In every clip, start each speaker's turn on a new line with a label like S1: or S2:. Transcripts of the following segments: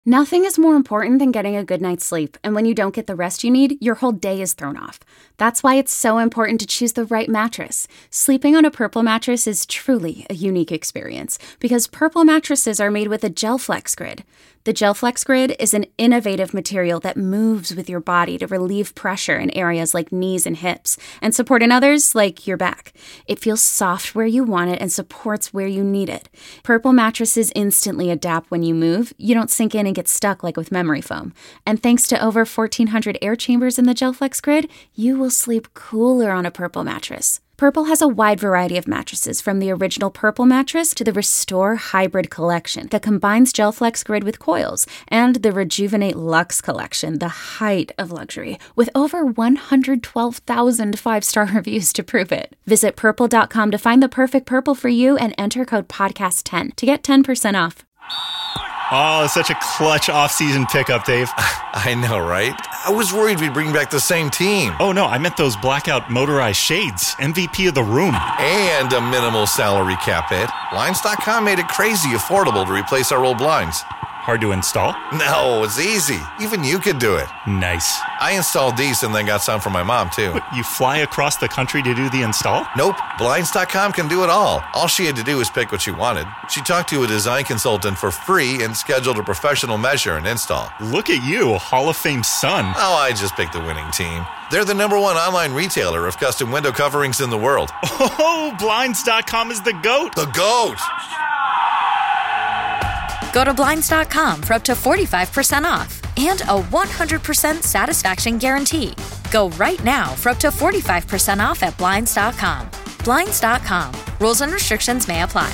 S1: Nothing is more important than getting a good night's sleep, and when you don't get the rest you need, your whole day is thrown off. That's why it's so important to choose the right mattress. Sleeping on a Purple mattress is truly a unique experience, because Purple mattresses are made with a GelFlex Grid. The GelFlex Grid is an innovative material that moves with your body to relieve pressure in areas like knees and hips, and support in others like your back. It feels soft where you want it and supports where you need it. Purple mattresses instantly adapt when you move. You don't sink in and get stuck like with memory foam. And thanks to over 1,400 air chambers in the GelFlex Grid, you will sleep cooler on a Purple mattress. Purple has a wide variety of mattresses, from the original Purple mattress to the Restore Hybrid collection that combines GelFlex Grid with coils, and the Rejuvenate Luxe collection, the height of luxury, with over 112,000 five-star reviews to prove it. Visit purple.com to find the perfect Purple for you and enter code podcast10 to get 10% off.
S2: Oh, it's such a clutch off-season pickup, Dave.
S3: I know, right? I was worried we'd bring back the same team.
S2: Oh, no, I meant those blackout motorized shades. MVP of the room.
S3: And a minimal salary cap hit. Blinds.com made it crazy affordable to replace our old blinds.
S2: Hard to install?
S3: No, it's easy. Even you could do it.
S2: Nice.
S3: I installed these and then got some for my mom, too.
S2: What, you fly across the country to do the install?
S3: Nope. Blinds.com can do it all. All she had to do was pick what she wanted. She talked to a design consultant for free and scheduled a professional measure and install.
S2: Look at you, Hall of Fame son.
S3: Oh, I just picked the winning team. They're the #1 online retailer of custom window coverings in the world.
S2: Oh, Blinds.com is the GOAT.
S3: The GOAT!
S4: Go to Blinds.com for up to 45% off and a 100% satisfaction guarantee. Go right now for up to 45% off at Blinds.com. Blinds.com. Rules and restrictions may apply.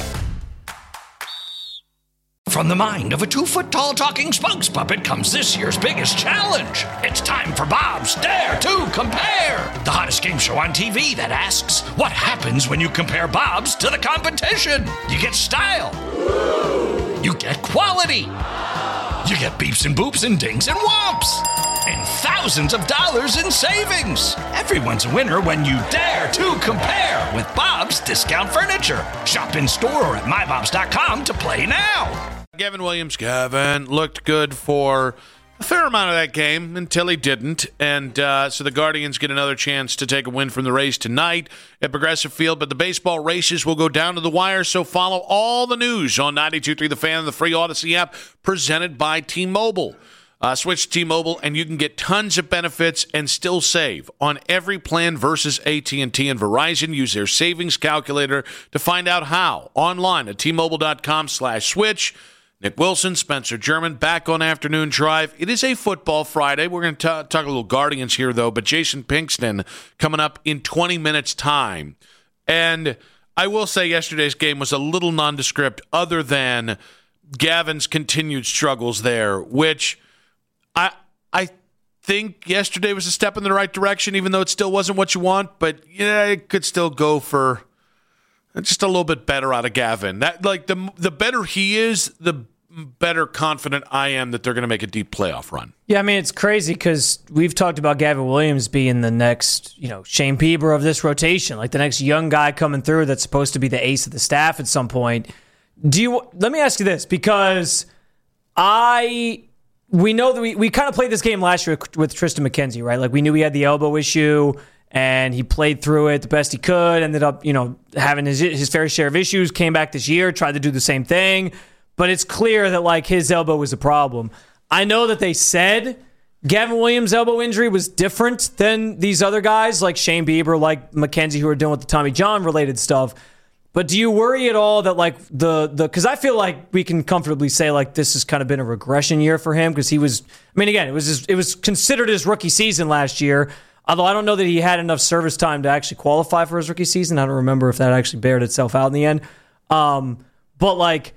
S5: From the mind of a 2-foot-tall talking spokes puppet comes this year's biggest challenge. It's time for Bob's Dare to Compare, the hottest game show on TV that asks, what happens when you compare Bob's to the competition? You get style. You get quality. You get beeps and boops and dings and whomps. And thousands of dollars in savings. Everyone's a winner when you dare to compare with Bob's Discount Furniture. Shop in store or at mybobs.com to play now.
S6: Gavin Williams, looked good for a fair amount of that game until he didn't. And so the Guardians get another chance to take a win from the Rays tonight at Progressive Field. But the baseball races will go down to the wire, so follow all the news on 92.3 The Fan and the free Odyssey app presented by T-Mobile. Switch to T-Mobile, and you can get tons of benefits and still save on every plan versus AT&T and Verizon. Use their savings calculator to find out how. Online at T-Mobile.com/switch. Nick Wilson, Spencer German, back on Afternoon Drive. It is a football Friday. We're going to talk a little Guardians here, though, but Jason Pinkston coming up in 20 minutes' time. And I will say yesterday's game was a little nondescript other than Gavin's continued struggles there, which I think yesterday was a step in the right direction, even though it still wasn't what you want. But yeah, it could still go for just a little bit better out of Gavin. That, like, the better he is, the better confident I am that they're going to make a deep playoff run.
S7: Yeah, I mean, it's crazy because we've talked about Gavin Williams being the next, Shane Bieber of this rotation, like the next young guy coming through that's supposed to be the ace of the staff at some point. Let me ask you this, because we know that we kind of played this game last year with Tristan McKenzie, right? Like, we knew he had the elbow issue and he played through it the best he could, ended up, having his fair share of issues, came back this year, tried to do the same thing. But it's clear that, like, his elbow was a problem. I know that they said Gavin Williams' elbow injury was different than these other guys, like Shane Bieber, like McKenzie, who are dealing with the Tommy John-related stuff. But do you worry at all that, like, because I feel like we can comfortably say, like, this has kind of been a regression year for him, because he was, again, it was considered his rookie season last year, although I don't know that he had enough service time to actually qualify for his rookie season. I don't remember if that actually bared itself out in the end. But, like,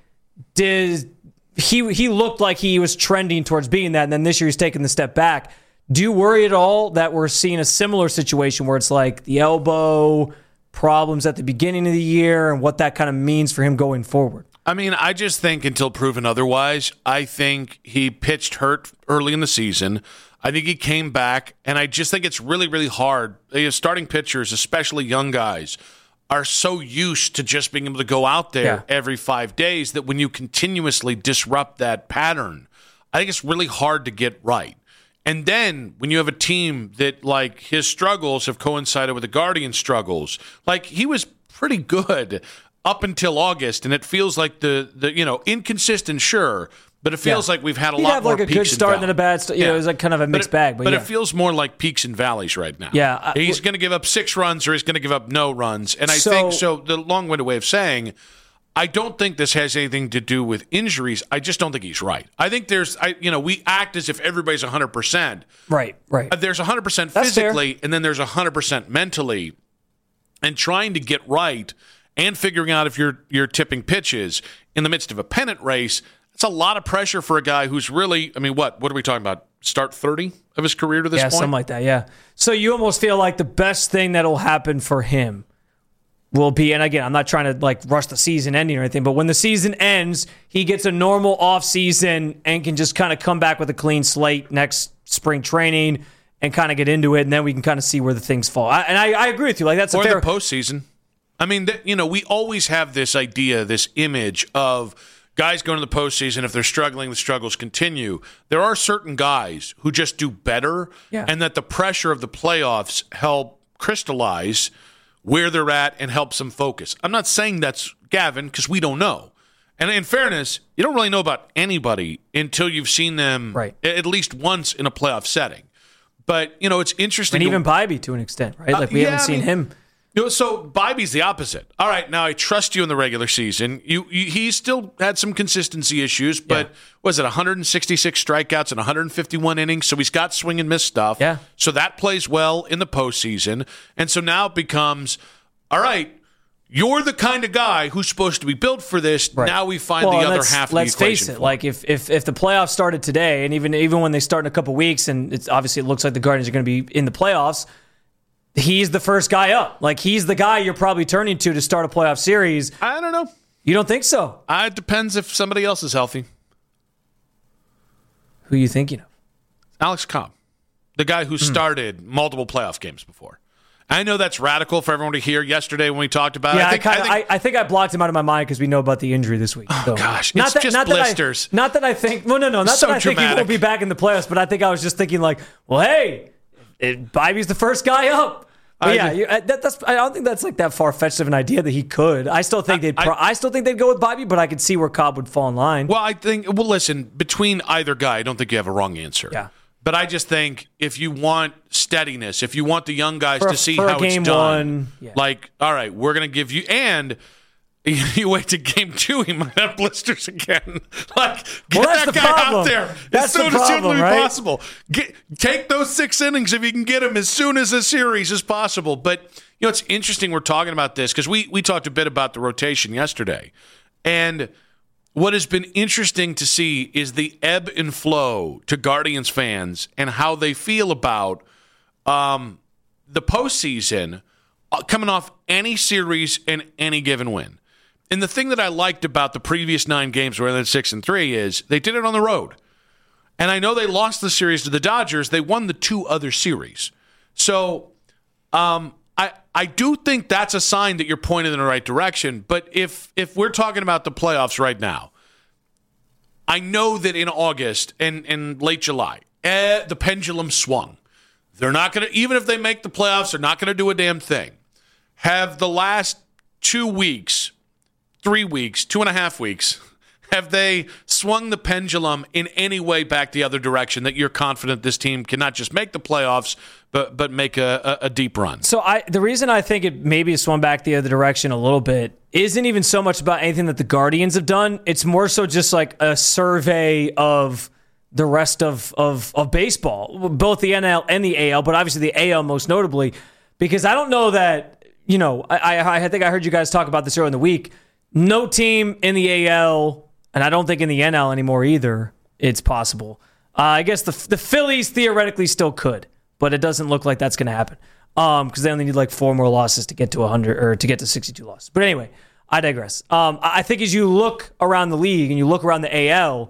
S7: he looked like he was trending towards being that, and then this year he's taking the step back. Do you worry at all that we're seeing a similar situation where it's like the elbow problems at the beginning of the year and what that kind of means for him going forward?
S6: I just think until proven otherwise, I think he pitched hurt early in the season. I think he came back, and I just think it's really, really hard. Starting pitchers, especially young guys, are so used to just being able to go out there every 5 days that when you continuously disrupt that pattern, I think it's really hard to get right. And then when you have a team that, like, his struggles have coincided with the Guardians' struggles, like, he was pretty good up until August, and it feels like the inconsistent, sure, but it feels like we've had a lot more peaks and valleys. He'd have like a good start
S7: and a bad start. It was like kind of a mixed bag.
S6: But it feels more like peaks and valleys right now.
S7: Yeah.
S6: He's going to give up 6 runs or he's going to give up no runs. And I think, so the long-winded way of saying, I don't think this has anything to do with injuries. I just don't think he's right. I think we act as if everybody's 100%.
S7: Right.
S6: There's 100% physically, and then there's 100% mentally. And trying to get right and figuring out if you're tipping pitches in the midst of a pennant race, it's a lot of pressure for a guy who's really, I mean, what are we talking about? Start 30 of his career to this point?
S7: Yeah, something like that, yeah. So you almost feel like the best thing that'll happen for him will be, and again, I'm not trying to like rush the season ending or anything, but when the season ends, he gets a normal offseason and can just kind of come back with a clean slate next spring training and kind of get into it, and then we can kind of see where the things fall. I agree with you. Like that's a fair...
S6: Or the postseason. I mean, we always have this idea, this image of guys going to the postseason. If they're struggling, the struggles continue. There are certain guys who just do better, and that the pressure of the playoffs help crystallize where they're at and helps them focus. I'm not saying that's Gavin because we don't know. And in fairness, you don't really know about anybody until you've seen them at least once in a playoff setting. But, it's interesting.
S7: And even Bybee to an extent, right? Like we haven't seen him.
S6: So Bybee's the opposite. All right, now I trust you in the regular season. He still had some consistency issues, but was it 166 strikeouts and 151 innings? So he's got swing and miss stuff.
S7: Yeah.
S6: So that plays well in the postseason. And so now it becomes, all right, you're the kind of guy who's supposed to be built for this. Right. Now we find the other half of the equation.
S7: Let's face it. Like if the playoffs started today, and even when they start in a couple weeks, and it looks like the Guardians are going to be in the playoffs, he's the first guy up. Like he's the guy you're probably turning to start a playoff series.
S6: I don't know.
S7: You don't think so?
S6: It depends if somebody else is healthy.
S7: Who are you thinking of?
S6: Alex Cobb, the guy who started multiple playoff games before. I know that's radical for everyone to hear yesterday when we talked about it.
S7: I think I blocked him out of my mind because we know about the injury this week.
S6: Oh, gosh. It's just blisters.
S7: Not that I think... No. Not so that I think he won't be back in the playoffs, but I think I was just thinking like, well, hey, Bybee's the first guy up. But I don't think that's like that far-fetched of an idea that he could. I still think they'd go with Bybee, but I could see where Cobb would fall in line.
S6: Well, listen, between either guy, I don't think you have a wrong answer.
S7: Yeah.
S6: But I just think if you want steadiness, if you want the young guys to see how it's done, like, all right, we're going to give you, and you wait to game 2, he might have blisters again. Like, get that guy out there as soon as humanly possible. Take those 6 innings if you can get him as soon as the series as possible. But, it's interesting we're talking about this because we talked a bit about the rotation yesterday. And what has been interesting to see is the ebb and flow to Guardians fans and how they feel about the postseason coming off any series and any given win. And the thing that I liked about the previous 9 games where they're 6-3 is they did it on the road. And I know they lost the series to the Dodgers. They won the 2 other series. So I do think that's a sign that you're pointed in the right direction. But if we're talking about the playoffs right now, I know that in August and late July, the pendulum swung. They're not going to, even if they make the playoffs, they're not going to do a damn thing. Have the last 2 weeks, 3 weeks, 2.5 weeks, have they swung the pendulum in any way back the other direction that you're confident this team can not just make the playoffs, but make a deep run?
S7: So the reason I think it maybe swung back the other direction a little bit isn't even so much about anything that the Guardians have done. It's more so just like a survey of the rest of baseball, both the NL and the AL, but obviously the AL most notably, because I don't know that, I think I heard you guys talk about this earlier in the week. No team in the AL, and I don't think in the NL anymore either, it's possible. I guess the Phillies theoretically still could, but it doesn't look like that's going to happen because they only need like 4 more losses to get to 100 or to get to 62 losses. But anyway, I digress. I think as you look around the league and you look around the AL,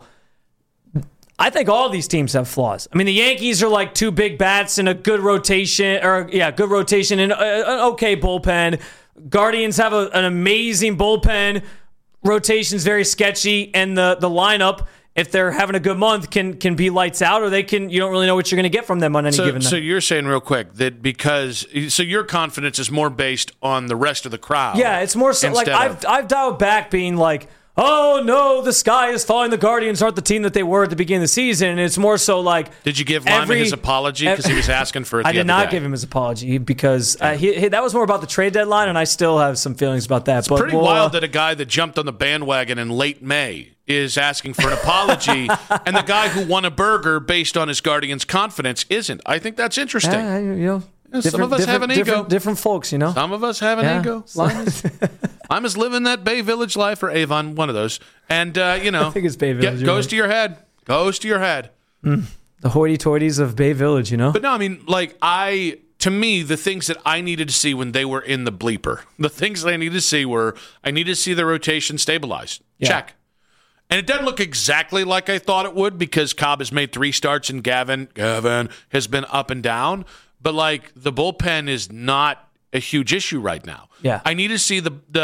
S7: I think all of these teams have flaws. I mean, the Yankees are like 2 big bats and a good rotation, and an okay bullpen. Guardians have an amazing bullpen. Rotation's very sketchy, and the lineup if they're having a good month, can be lights out, or you don't really know what you're going to get from them on any given night.
S6: So you're saying real quick that so your confidence is more based on the rest of the crowd.
S7: Yeah, it's more so like I've dialed back being like, oh no, the sky is falling. The Guardians aren't the team that they were at the beginning of the season. And it's more so like,
S6: did you give Lyman his apology because he was asking for it?
S7: I did not give him his apology because that was more about the trade deadline, and I still have some feelings about that.
S6: It's pretty wild that a guy that jumped on the bandwagon in late May is asking for an apology, and the guy who won a burger based on his Guardians' confidence isn't. I think that's interesting. Some of us have an ego.
S7: Different folks, you know.
S6: Some of us have an ego. I'm just living that Bay Village life, or Avon, one of those. And, I think
S7: it's Bay Village.
S6: Goes to your head. Goes to your head.
S7: The hoity-toities of Bay Village, you know?
S6: But no, I mean, to me, the things that I needed to see when they were in the bleeper, the things that I needed to see were, I needed to see the rotation stabilized. Yeah. Check. And it doesn't look exactly like I thought it would because Cobb has made 3 starts and Gavin has been up and down. But, the bullpen is not a huge issue right now.
S7: Yeah.
S6: I need to see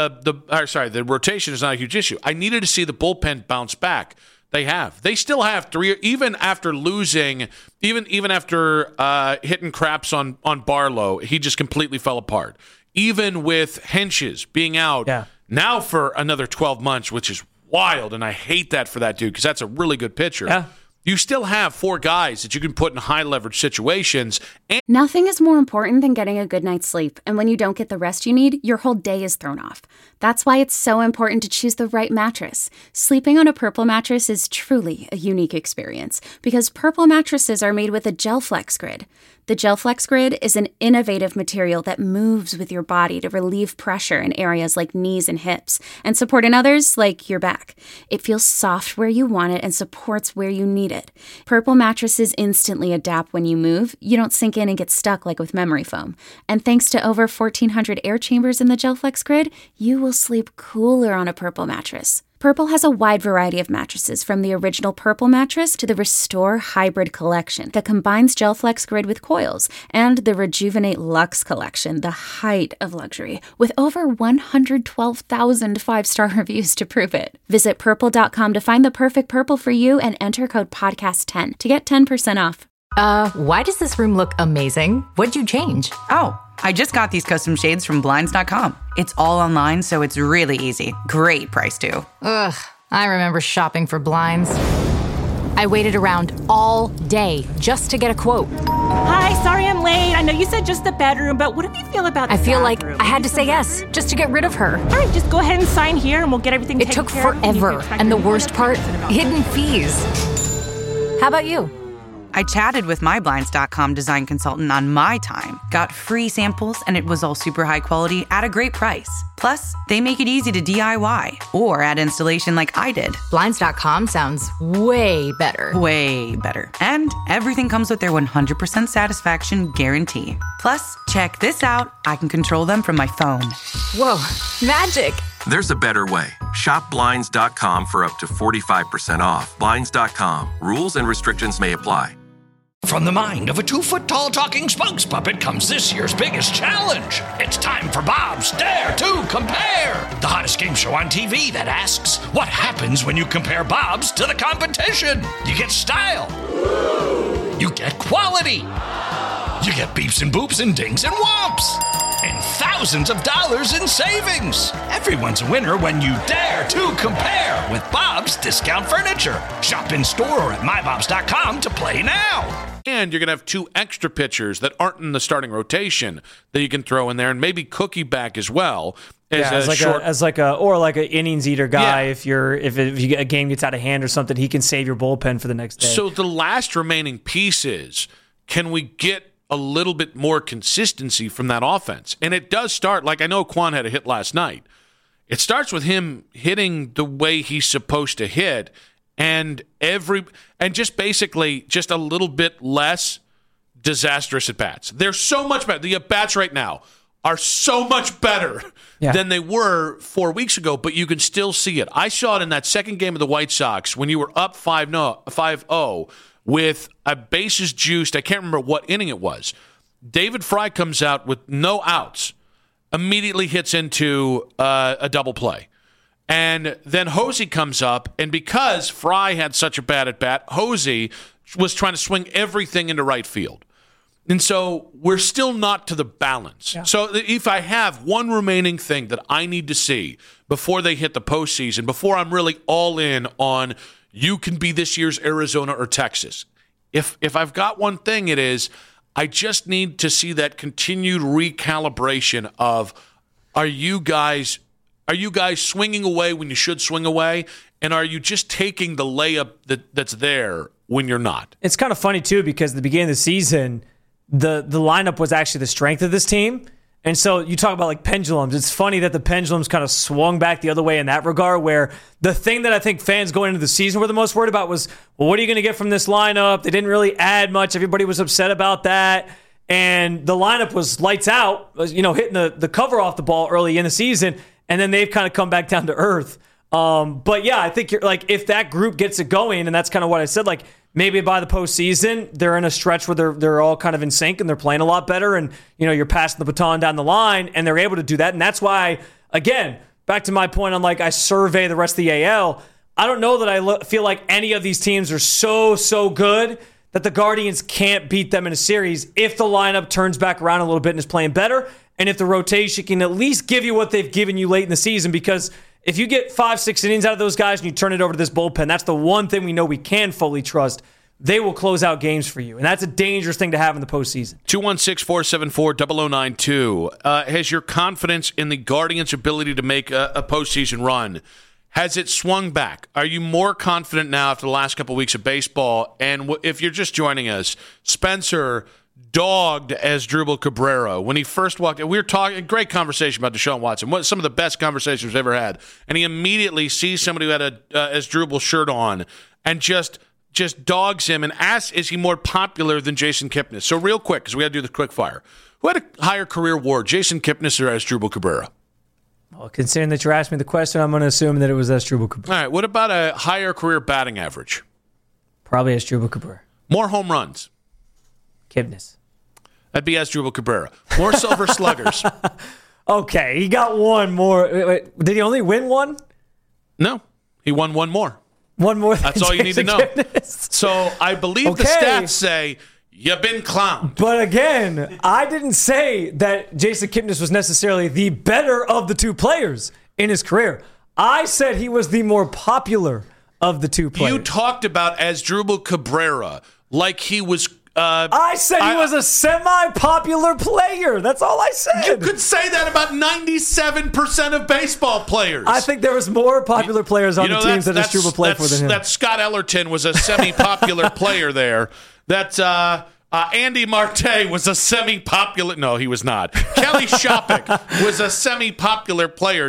S6: the rotation is not a huge issue. I needed to see the bullpen bounce back. They have. They still have 3, even after losing, even after hitting craps on Barlow, he just completely fell apart. Even with Henches being out now for another 12 months, which is wild, and I hate that for that dude because that's a really good pitcher.
S7: Yeah.
S6: You still have 4 guys that you can put in high-leverage situations.
S1: Nothing is more important than getting a good night's sleep, and when you don't get the rest you need, your whole day is thrown off. That's why it's so important to choose the right mattress. Sleeping on a Purple mattress is truly a unique experience, because Purple mattresses are made with a GelFlex Grid. The GelFlex Grid is an innovative material that moves with your body to relieve pressure in areas like knees and hips, and support in others like your back. It feels soft where you want it and supports where you need it. Purple mattresses instantly adapt when you move. You don't sink in and get stuck like with memory foam. And thanks to over 1,400 air chambers in the GelFlex Grid, you will sleep cooler on a Purple mattress. Purple has a wide variety of mattresses, from the original Purple mattress to the Restore Hybrid collection that combines GelFlex Grid with coils, and the Rejuvenate Luxe collection, the height of luxury, with over 112,000 5-star reviews to prove it. Visit Purple.com to find the perfect Purple for you and enter code PODCAST10 to get 10% off.
S8: Why does this room look amazing? What'd you change?
S9: Oh, I just got these custom shades from Blinds.com. It's all online, so it's really easy. Great price, too.
S8: Ugh, I remember shopping for blinds. I waited around all day just to get a quote.
S10: Hi, sorry I'm late. I know you said just the bedroom, but what do you feel about the
S8: I feel
S10: bathroom?
S8: like I had to say yes just to get rid of her.
S10: All right, just go ahead and sign here and we'll get everything
S8: taken care of. It took forever, and the worst part, hidden fees. How about you?
S9: I chatted with my Blinds.com design consultant on my time, got free samples, and it was all super high quality at a great price. Plus, they make it easy to DIY or add installation like I did.
S8: Blinds.com sounds way better.
S9: Way better. And everything comes with their 100% satisfaction guarantee. Plus, check this out. I can control them from my phone.
S8: Whoa, magic.
S11: There's a better way. Shop Blinds.com for up to 45% off. Blinds.com. Rules and restrictions may apply.
S5: From the mind of a 2-foot-tall talking spokes puppet comes this year's biggest challenge. It's time for Bob's Dare to Compare, the hottest game show on TV that asks, what happens when you compare Bob's to the competition? You get style. You get quality. You get beeps and boops and dings and whomps. And thousands of dollars in savings. Everyone's a winner when you dare to compare with Bob's Discount Furniture. Shop in store or at mybobs.com to play now.
S6: And you're going to have 2 extra pitchers that aren't in the starting rotation that you can throw in there, and maybe Cookie back as well.
S7: As an innings eater guy. Yeah. If a game gets out of hand or something, he can save your bullpen for the next day.
S6: So the last remaining piece is, can we get a little bit more consistency from that offense? And it does start, I know Quan had a hit last night. It starts with him hitting the way he's supposed to hit, and just basically just a little bit less disastrous at bats. They're so much better. The at bats right now are so much better than they were 4 weeks ago, but you can still see it. I saw it in that second game of the White Sox when you were up 5-0 with a bases juiced. I can't remember what inning it was. David Fry comes out with no outs, immediately hits into a double play. And then Hosey comes up, and because Fry had such a bad at-bat, Hosey was trying to swing everything into right field. And so we're still not to the balance. Yeah. So if I have one remaining thing that I need to see before they hit the postseason, before I'm really all in on you can be this year's Arizona or Texas, if I've got one thing, it is I just need to see that continued recalibration of are you guys swinging away when you should swing away, and are you just taking the layup that's there when you're not?
S7: It's kind of funny, too, because at the beginning of the season, the lineup was actually the strength of this team. And so you talk about like pendulums. It's funny that the pendulums kind of swung back the other way in that regard, where the thing that I think fans going into the season were the most worried about was, well, what are you going to get from this lineup? They didn't really add much. Everybody was upset about that. And the lineup was lights out, hitting the cover off the ball early in the season. And then they've kind of come back down to earth. But yeah, I think you're like, if that group gets it going, and that's kind of what I said, like maybe by the postseason, they're in a stretch where they're all kind of in sync and they're playing a lot better. And, you're passing the baton down the line and they're able to do that. And that's why, again, back to my point on like, I survey the rest of the AL. I don't know that I feel like any of these teams are so good that the Guardians can't beat them in a series if the lineup turns back around a little bit and is playing better. And if the rotation can at least give you what they've given you late in the season, because if you get 5-6 innings out of those guys and you turn it over to this bullpen, that's the one thing we know we can fully trust. They will close out games for you. And that's a dangerous thing to have in the postseason.
S6: 216-474-0092. Has your confidence in the Guardians' ability to make a postseason run, has it swung back? Are you more confident now after the last couple of weeks of baseball? And if you're just joining us, Spencer dogged Asdrubal Cabrera when he first walked in. We were talking, a great conversation about Deshaun Watson, some of the best conversations we've ever had. And he immediately sees somebody who had a Asdrubal shirt on and just dogs him and asks, is he more popular than Jason Kipnis? So real quick, because we got to do the quick fire. Who had a higher career WAR, Jason Kipnis or Asdrubal Cabrera?
S7: Well, considering that you're asking me the question, I'm going to assume that it was Asdrubal Cabrera.
S6: All right, what about a higher career batting average?
S7: Probably Asdrubal Cabrera.
S6: More home runs?
S7: Kipnis.
S6: That'd be Asdrubal Cabrera. More silver sluggers.
S7: Okay, he got one more. Wait, did he only win one?
S6: No, he won one more.
S7: One more.
S6: That's all you need to know. So I believe the stats say you've been clowned.
S7: But again, I didn't say that Jason Kipnis was necessarily the better of the two players in his career. I said he was the more popular of the two players.
S6: You talked about Asdrubal Cabrera like he was...
S7: I said he was a semi-popular player. That's all I said.
S6: You could say that about 97% of baseball players.
S7: I think there was more popular players on the teams that Asdrubal played for than him.
S6: That Scott Ellerton was a semi-popular player there. That Andy Marte was a semi-popular... No, he was not. Kelly Shopik was a semi-popular player.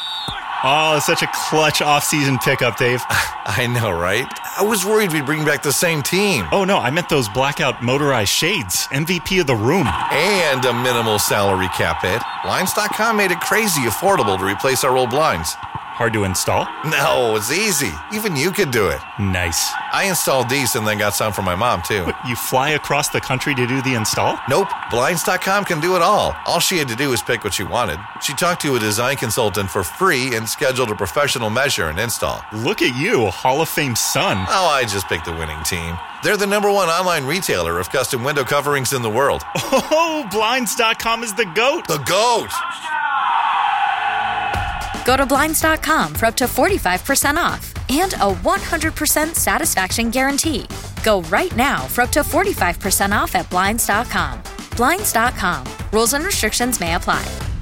S2: Oh, it's such a clutch off-season pickup, Dave.
S3: I know, right? I was worried we'd bring back the same team.
S2: Oh, no, I meant those blackout motorized shades. MVP of the room.
S3: And a minimal salary cap hit. Blinds.com made it crazy affordable to replace our old blinds.
S2: Hard to install?
S3: No, it's easy. Even you could do it.
S2: Nice.
S3: I installed these and then got some for my mom, too.
S2: What, you fly across the country to do the install?
S3: Nope. Blinds.com can do it all. All she had to do was pick what she wanted. She talked to a design consultant for free and scheduled a professional measure and install.
S2: Look at you, a Hall of Fame son.
S3: Oh, I just picked the winning team. They're the #1 online retailer of custom window coverings in the world.
S2: Oh, Blinds.com is the GOAT.
S3: The GOAT!
S4: Go to Blinds.com for up to 45% off and a 100% satisfaction guarantee. Go right now for up to 45% off at Blinds.com. Blinds.com. Rules and restrictions may apply.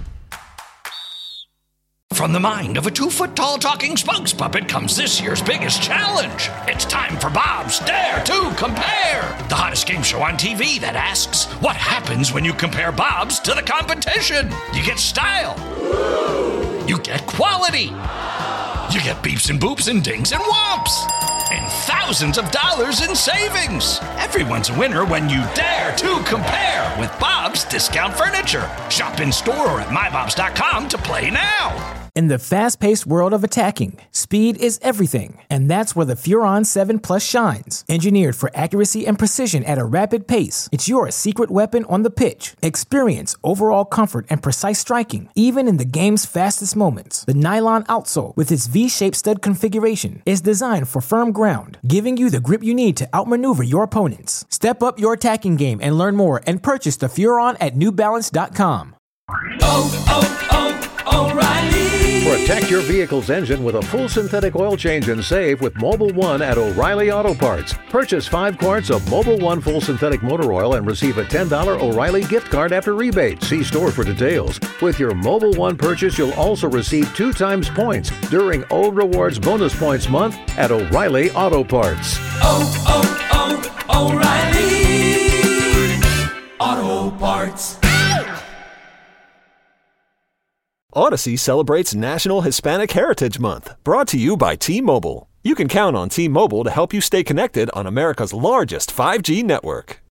S5: From the mind of a 2-foot-tall talking spokes puppet comes this year's biggest challenge. It's time for Bob's Dare to Compare, the hottest game show on TV that asks, what happens when you compare Bob's to the competition? You get style. You get quality. You get beeps and boops and dings and whomps. And thousands of dollars in savings. Everyone's a winner when you dare to compare with Bob's Discount Furniture. Shop in store or at mybobs.com to play now.
S12: In the fast-paced world of attacking, speed is everything, and that's where the Furon 7 Plus shines. Engineered for accuracy and precision at a rapid pace, it's your secret weapon on the pitch. Experience overall comfort and precise striking, even in the game's fastest moments. The nylon outsole, with its V-shaped stud configuration, is designed for firm ground, giving you the grip you need to outmaneuver your opponents. Step up your attacking game and learn more and purchase the Furon at NewBalance.com.
S13: O'Reilly. Protect your vehicle's engine with a full synthetic oil change and save with Mobil 1 at O'Reilly Auto Parts. Purchase 5 quarts of Mobil 1 full synthetic motor oil and receive a $10 O'Reilly gift card after rebate. See store for details. With your Mobil 1 purchase, you'll also receive 2 times points during O Rewards Bonus Points Month at O'Reilly Auto Parts.
S14: O'Reilly Auto Parts.
S15: Odyssey celebrates National Hispanic Heritage Month, brought to you by T-Mobile. You can count on T-Mobile to help you stay connected on America's largest 5G network.